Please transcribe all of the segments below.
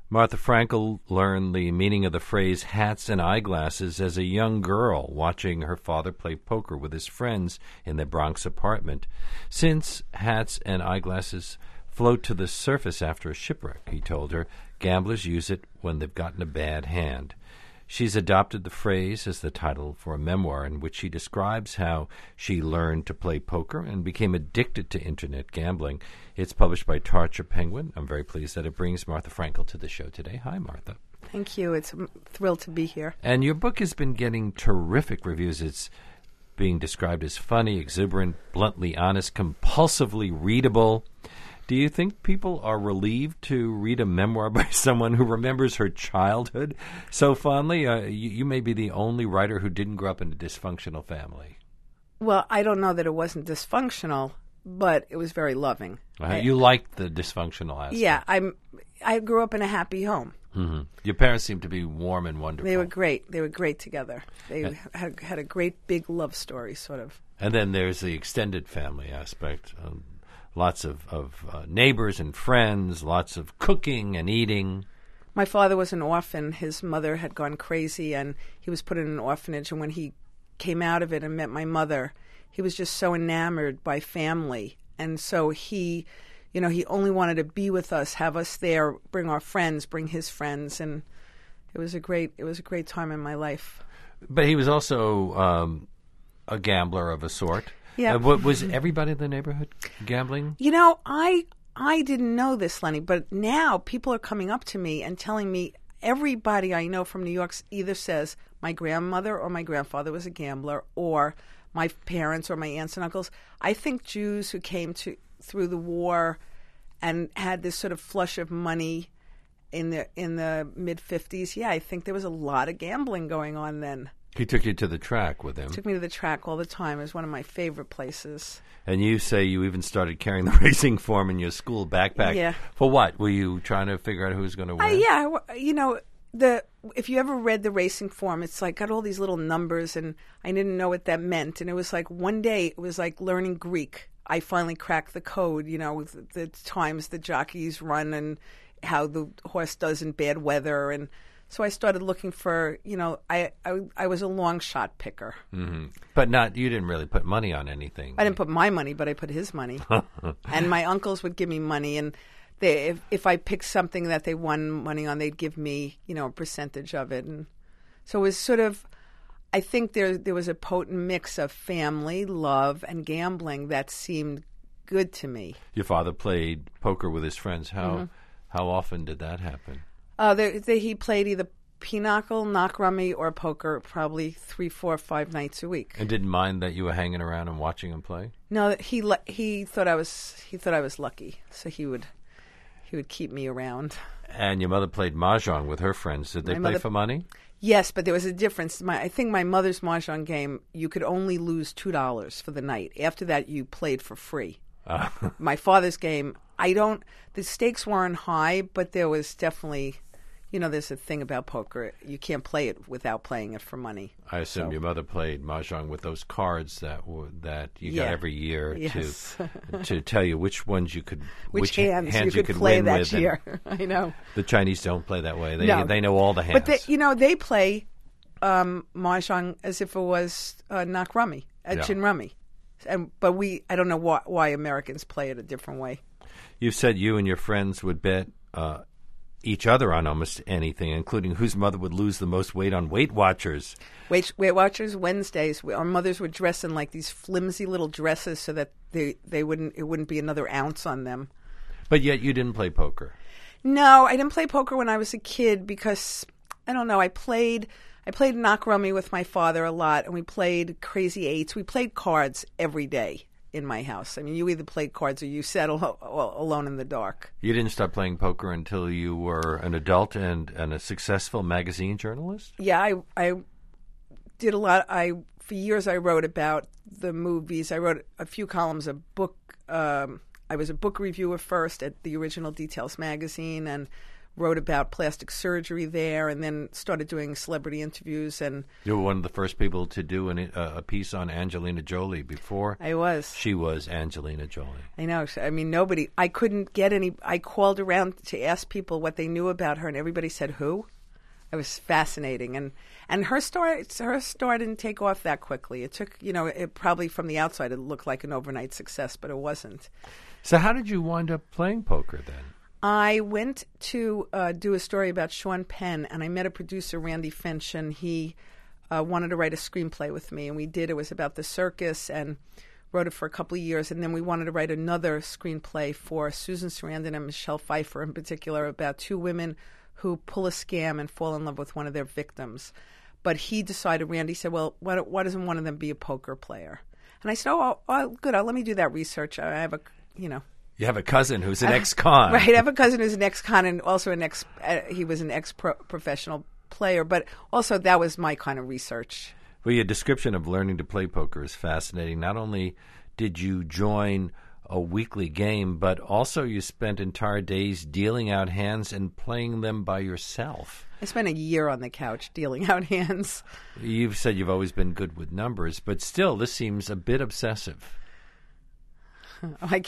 Martha Frankel learned the meaning of the phrase hats and eyeglasses as a young girl watching her father play poker with his friends in their Bronx apartment. Since hats and eyeglasses float to the surface after a shipwreck, he told her, gamblers use it when they've gotten a bad hand. She's adopted the phrase as the title for a memoir in which she describes how she learned to play poker and became addicted to Internet gambling. It's published by Tarcher Penguin. I'm very pleased that it brings Martha Frankel to the show today. Hi, Martha. Thank you. It's thrilled to be here. And your book has been getting terrific reviews. It's being described as funny, exuberant, bluntly honest, compulsively readable. Do you think people are relieved to read a memoir by someone who remembers her childhood so fondly? You may be the only writer who didn't grow up in a dysfunctional family. Well, I don't know that it wasn't dysfunctional, but it was very loving. You liked the dysfunctional aspect. Yeah, I grew up in a happy home. Mm-hmm. Your parents seemed to be warm and wonderful. They were great. They were great together. They had a great big love story, sort of. And then there's the extended family aspect. Lots of neighbors and friends, lots of cooking and eating. My father was an orphan. His mother had gone crazy, and he was put in an orphanage. And when he came out of it and met my mother, he was just so enamored by family. And so he only wanted to be with us, have us there, bring our friends, bring his friends. And it was a great time in my life. But he was also a gambler of a sort. Yeah. Was everybody in the neighborhood gambling? I didn't know this, Lenny, but now people are coming up to me and telling me everybody I know from New York either says my grandmother or my grandfather was a gambler, or my parents or my aunts and uncles. I think Jews who came through the war and had this sort of flush of money in the mid-50s, yeah, I think there was a lot of gambling going on then. He took you to the track with him. Took me to the track all the time. It was one of my favorite places. And you say you even started carrying the racing form in your school backpack. Yeah. For what? Were you trying to figure out who was going to win? Yeah. If you ever read the racing form, it's like got all these little numbers, and I didn't know what that meant. And it was like one day, it was like learning Greek. I finally cracked the code, with the times the jockeys run and how the horse does in bad weather. And so I started looking for, I was a long shot picker. Mm-hmm. But you didn't really put money on anything. I didn't put my money, but I put his money. And my uncles would give me money, and if I picked something that they won money on, they'd give me, a percentage of it. And so it was sort of, I think there was a potent mix of family, love, and gambling that seemed good to me. Your father played poker with his friends. How often did that happen? He played either pinochle, knock rummy, or poker probably 3, 4, 5 nights a week. And didn't mind that you were hanging around and watching him play? No, he thought I was lucky, so he would keep me around. And your mother played mahjong with her friends. Did they play for money? Yes, but there was a difference. I think my mother's mahjong game, you could only lose $2 for the night. After that, you played for free. My father's game, the stakes weren't high, but there was definitely, there's a thing about poker. You can't play it without playing it for money. I assume your mother played mahjong with those cards that you got every year to tell you which ones you could, which hands you could play win that with. year. I know. The Chinese don't play that way. No. They know all the hands. But they play mahjong as if it was knock rummy, chin rummy. But I don't know why Americans play it a different way. You said you and your friends would bet each other on almost anything, including whose mother would lose the most weight on Weight Watchers. Weight Watchers Wednesdays. Our mothers would dress in like these flimsy little dresses so that it wouldn't be another ounce on them. But yet you didn't play poker. No, I didn't play poker when I was a kid because I don't know. I played knock rummy with my father a lot, and we played crazy eights. We played cards every day in my house. I mean, you either played cards or you sat alone in the dark. You didn't start playing poker until you were an adult and a successful magazine journalist? Yeah, I did a lot. For years I wrote about the movies. I wrote a few columns of book. I was a book reviewer first at the Original Details magazine, and wrote about plastic surgery there, and then started doing celebrity interviews. And you were one of the first people to do a piece on Angelina Jolie before. I was. She was Angelina Jolie. I know. I mean, nobody. I couldn't get any. I called around to ask people what they knew about her, and everybody said who. It was fascinating, and her story didn't take off that quickly. It took, it probably from the outside it looked like an overnight success, but it wasn't. So how did you wind up playing poker then? I went to do a story about Sean Penn, and I met a producer, Randy Finch, and he wanted to write a screenplay with me, and we did. It was about the circus, and wrote it for a couple of years, and then we wanted to write another screenplay for Susan Sarandon and Michelle Pfeiffer in particular about two women who pull a scam and fall in love with one of their victims. But he decided, Randy said, well, why doesn't one of them be a poker player? And I said, good, let me do that research. I have You have a cousin who's an ex-con. Right, I have a cousin who's an ex-con and also he was an ex-professional player. But also that was my kind of research. Well, your description of learning to play poker is fascinating. Not only did you join a weekly game, but also you spent entire days dealing out hands and playing them by yourself. I spent a year on the couch dealing out hands. You've said you've always been good with numbers, but still, this seems a bit obsessive. I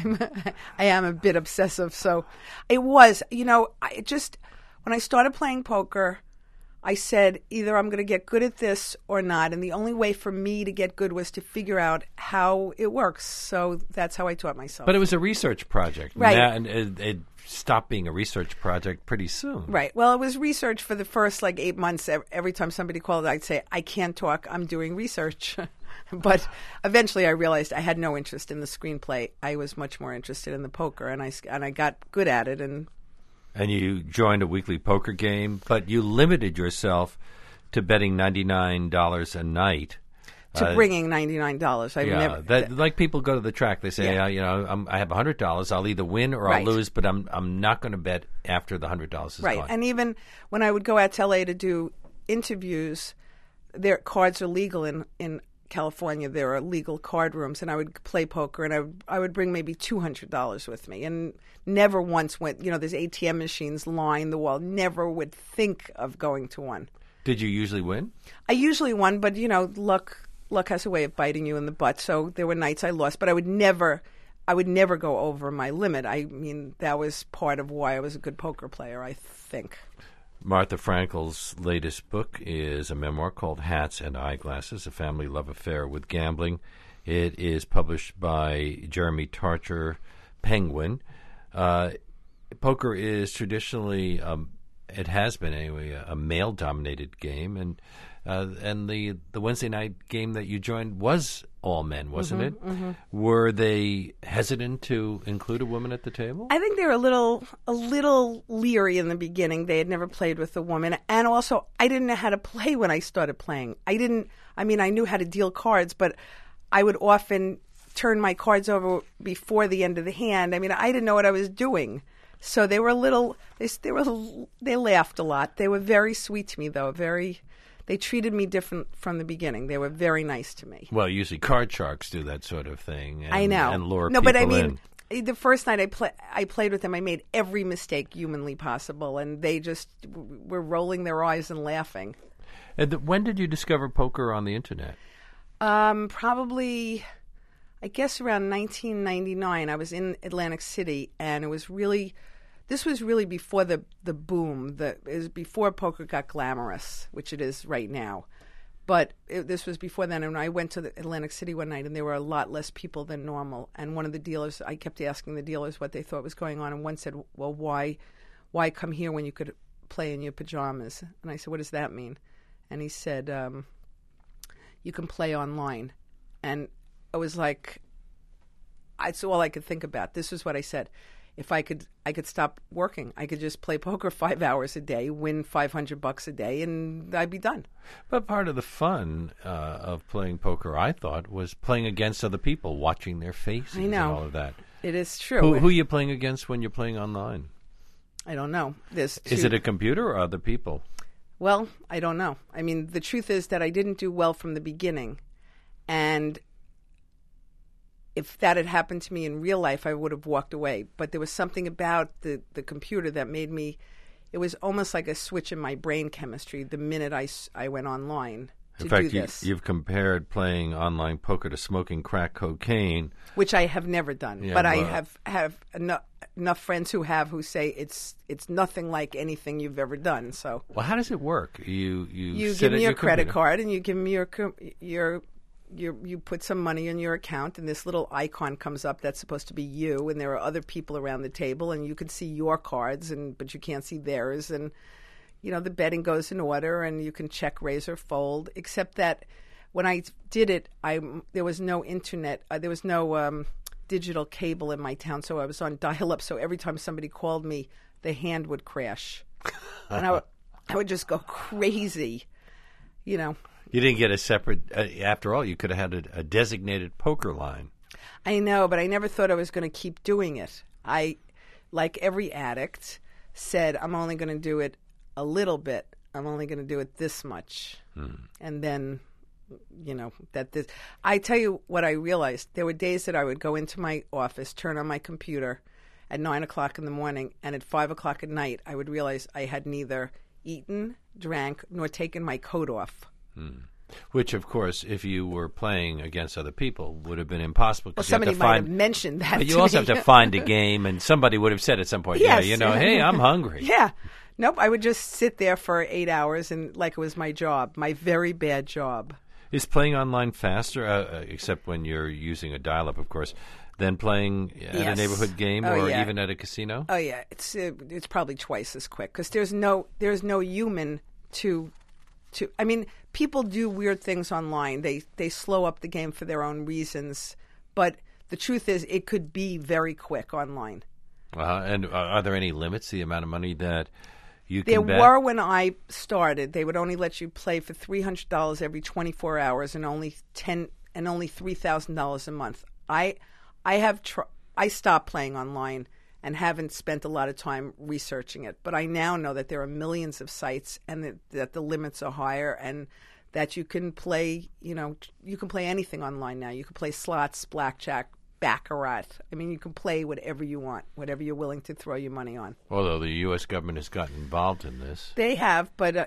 am a bit obsessive. So it was, when I started playing poker, I said either I'm going to get good at this or not. And the only way for me to get good was to figure out how it works. So that's how I taught myself. But it was a research project. Right. And it stopped being a research project pretty soon. Right. Well, it was research for the first 8 months. Every time somebody called, I'd say, I can't talk. I'm doing research. But eventually I realized I had no interest in the screenplay. I was much more interested in the poker. And I got good at it. And you joined a weekly poker game, but you limited yourself to betting $99 a night. To bringing $99. Like people go to the track. They say, I have $100. I'll either win or I'll lose, but I'm not going to bet after the $100 is right. gone. And even when I would go out to LA to do interviews, their cards are legal in California. There are legal card rooms, and I would play poker, and I would bring maybe $200 with me, and never once went. There's ATM machines line the wall. Never would think of going to one. Did you usually win? I usually won, but luck has a way of biting you in the butt. So there were nights I lost, but I would never go over my limit. I mean, that was part of why I was a good poker player, I think. Martha Frankel's latest book is a memoir called Hats and Eyeglasses, a family love affair with gambling. It is published by Jeremy Tarcher, Penguin. Poker is traditionally, it has been anyway, a male-dominated game, and the Wednesday night game that you joined was all men, wasn't it? Mm-hmm. Were they hesitant to include a woman at the table? I think they were a little leery in the beginning. They had never played with a woman, and also I didn't know how to play when I started playing. I knew how to deal cards, but I would often turn my cards over before the end of the hand. I mean, I didn't know what I was doing. So they were they laughed a lot. They were very sweet to me, though. They treated me different from the beginning. They were very nice to me. Well, usually card sharks do that sort of thing. I know. And lure people but in. The first night I played with them, I made every mistake humanly possible, and they just were rolling their eyes and laughing. And when did you discover poker on the internet? Probably, I guess around 1999. I was in Atlantic City, and this was really before the boom. It was before poker got glamorous, which it is right now. But this was before then, and I went to the Atlantic City one night, and there were a lot less people than normal. And one of the dealers, I kept asking the dealers what they thought was going on, and one said, well, why come here when you could play in your pajamas? And I said, what does that mean? And he said, you can play online. And I was like, that's all I could think about. This is what I said. If I could stop working. I could just play poker 5 hours a day, win $500 a day, and I'd be done. But part of the fun of playing poker, I thought, was playing against other people, watching their faces and all of that. It is true. Who are you playing against when you're playing online? I don't know. Is it a computer or other people? Well, I don't know. I mean, the truth is that I didn't do well from the beginning, and if that had happened to me in real life, I would have walked away. But there was something about the computer that made me it was almost like a switch in my brain chemistry the minute I went online to In fact, do this. you've compared playing online poker to smoking crack cocaine. Which I have never done, Yeah, but I well- have enough friends who say it's nothing like anything you've ever done. So Well, how does it work? You you sit give me at your your credit computer. card and you give me you put some money in your account and this little icon comes up that's supposed to be you, and there are other people around the table and you can see your cards but you can't see theirs, and the betting goes in order and you can check, raise or fold, except that when I did it there was no internet, there was no digital cable in my town, so I was on dial-up, so every time somebody called me the hand would crash and I would just go crazy. You didn't get a separate. After all, you could have had a designated poker line. I know, but I never thought I was going to keep doing it. I, like every addict, said, I'm only going to do it a little bit. I'm only going to do it this much. And then, I tell you what I realized. There were days that I would go into my office, turn on my computer at 9 o'clock in the morning, and at 5 o'clock at night, I would realize I had neither eaten, drank, nor taken my coat off. Which, of course, if you were playing against other people, would have been impossible. Well, 'cause you have somebody to might find, have mentioned that But you to also me. have to find a game, and somebody would have said at some point, Yes. hey, I'm hungry. Yeah. Nope. I would just sit there for 8 hours and like it was my job, my very bad job. Is playing online faster, except when you're using a dial-up, of course, than playing at a Yes. neighborhood game Oh, or yeah. even at a casino? Oh yeah, it's probably twice as quick because there's no human to. I mean, people do weird things online. They slow up the game for their own reasons, but the truth is, it could be very quick online. And are there any limits to the amount of money that you There can bet? were when I started. They would only let you play for $300 every 24 hours and only $3,000 a month. I stopped playing online and haven't spent a lot of time researching it. But I now know that there are millions of sites and that the limits are higher and that you can play, you can play anything online now. You can play slots, blackjack, baccarat. I mean, you can play whatever you want, whatever you're willing to throw your money on. Although the U.S. government has gotten involved in this. They have, but,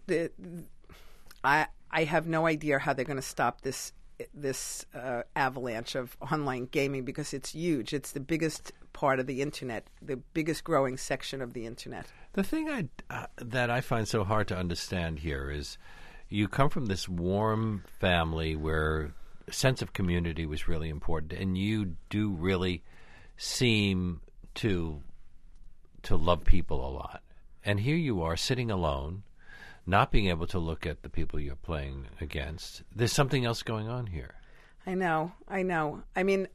I have no idea how they're going to stop this avalanche of online gaming because it's huge. It's the biggest part of the internet, the biggest growing section of the internet. The thing that I find so hard to understand here is you come from this warm family where a sense of community was really important, and you do really seem to love people a lot. And here you are sitting alone, not being able to look at the people you're playing against. There's something else going on here. I know. I mean,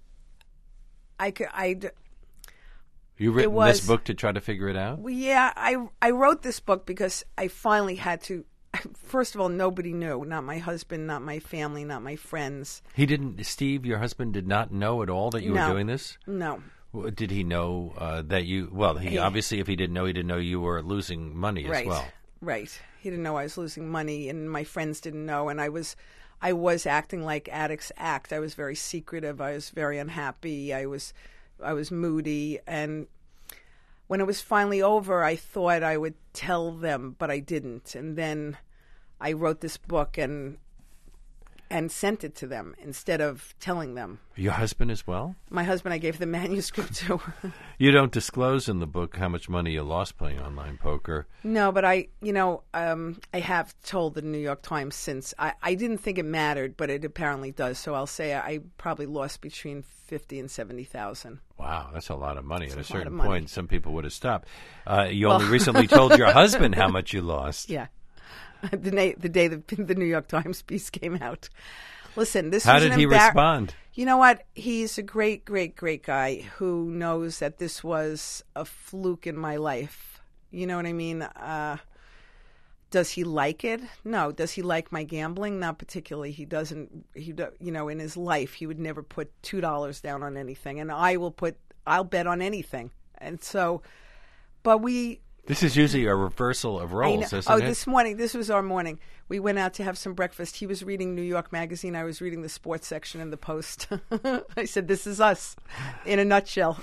You've written was- this book to try to figure it out? Well, yeah, I wrote this book because I finally had to. First of all, nobody knew. Not my husband, not my family, not my friends. Steve, your husband, did not know at all that you No. were doing this? No. Did he know that you? Well, he obviously, if he didn't know you were losing money as well. Right. He didn't know I was losing money, and my friends didn't know. And I was acting like addicts act. I was very secretive. I was very unhappy. I was moody. And when it was finally over, I thought I would tell them, but I didn't. And then I wrote this book and sent it to them instead of telling them. Your husband as well? My husband, I gave the manuscript to. You don't disclose in the book how much money you lost playing online poker. No, but I have told the New York Times since. I didn't think it mattered, but it apparently does. So I'll say I probably lost between $50,000 and $70,000. Wow, that's a lot of money. At a certain money. point, some people would have stopped. You only recently told your husband how much you lost. Yeah, the day the New York Times piece came out. Listen, this How was did an he respond? You know what? He's a great, great, great guy who knows that this was a fluke in my life. You know what I mean? Does he like it? No. Does he like my gambling? Not particularly. He doesn't. In his life, he would never put $2 down on anything, and I'll bet on anything. And so, but we This is usually a reversal of roles, isn't it? This was our morning. We went out to have some breakfast. He was reading New York Magazine. I was reading the sports section in the Post. I said, this is us in a nutshell.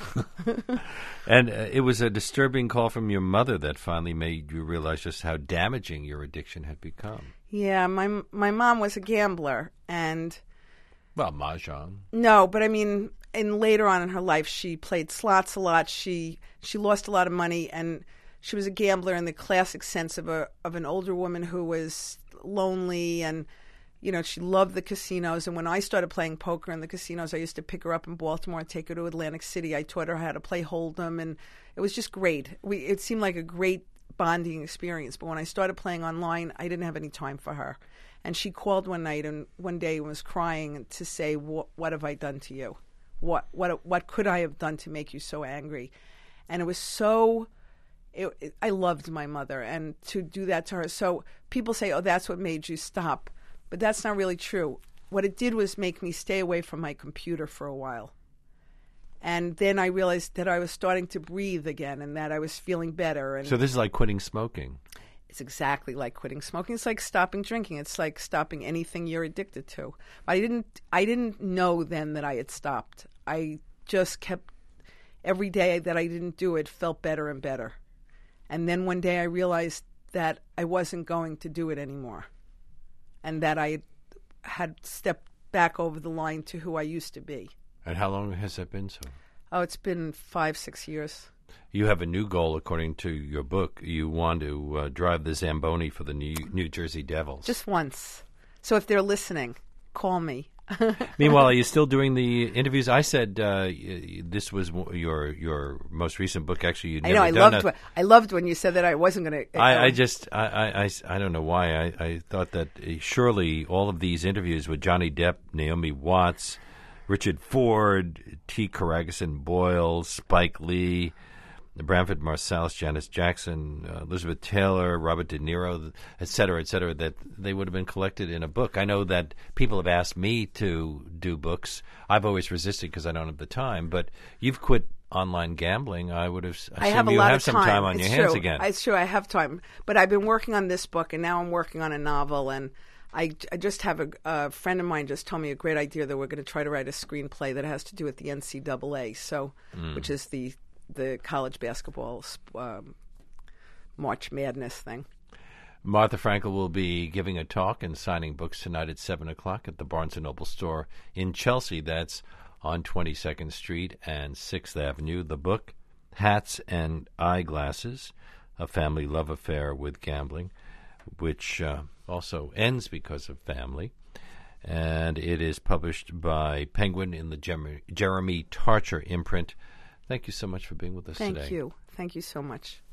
And it was a disturbing call from your mother that finally made you realize just how damaging your addiction had become. Yeah, my mom was a gambler. And well, mahjong. No, but I mean, later on in her life, she played slots a lot. She lost a lot of money, and she was a gambler in the classic sense of an older woman who was lonely, and she loved the casinos. And when I started playing poker in the casinos, I used to pick her up in Baltimore and take her to Atlantic City. I taught her how to play Hold'em, and it was just great. It seemed like a great bonding experience. But when I started playing online, I didn't have any time for her. And she called one night and one day and was crying to say, "What have I done to you? What could I have done to make you so angry?" And it was so. I loved my mother, and to do that to her. So people say, "Oh, that's what made you stop," but that's not really true. What it did was make me stay away from my computer for a while, and then I realized that I was starting to breathe again, and that I was feeling better. And so this is like quitting smoking. It's exactly like quitting smoking. It's like stopping drinking. It's like stopping anything you're addicted to. I didn't know then that I had stopped. I just kept every day that I didn't do it felt better and better. And then one day I realized that I wasn't going to do it anymore, and that I had stepped back over the line to who I used to be. And how long has that been so? Oh, it's been 5-6 years. You have a new goal, according to your book. You want to drive the Zamboni for the New Jersey Devils. Just once. So if they're listening, call me. Meanwhile, are you still doing the interviews? I said this was your most recent book. Actually, you'd never I loved when you said that I wasn't going to. I don't know why. I thought that surely all of these interviews with Johnny Depp, Naomi Watts, Richard Ford, T. Karagason Boyle, Spike Lee, Branford Marsalis, Janice Jackson, Elizabeth Taylor, Robert De Niro, et cetera, that they would have been collected in a book. I know that people have asked me to do books. I've always resisted because I don't have the time, but you've quit online gambling. I would have assumed you have some time on your hands again. It's true, I have time. But I've been working on this book, and now I'm working on a novel, and I just have a friend of mine just told me a great idea that we're going to try to write a screenplay that has to do with the NCAA, which is the college basketball March Madness thing. Martha Frankel will be giving a talk and signing books tonight at 7 o'clock at the Barnes & Noble store in Chelsea. That's on 22nd Street and 6th Avenue. The book, Hats and Eyeglasses, A Family Love Affair with Gambling, which also ends because of family. And it is published by Penguin in the Jeremy Tarcher imprint. Thank you so much for being with us today. Thank you. Thank you so much.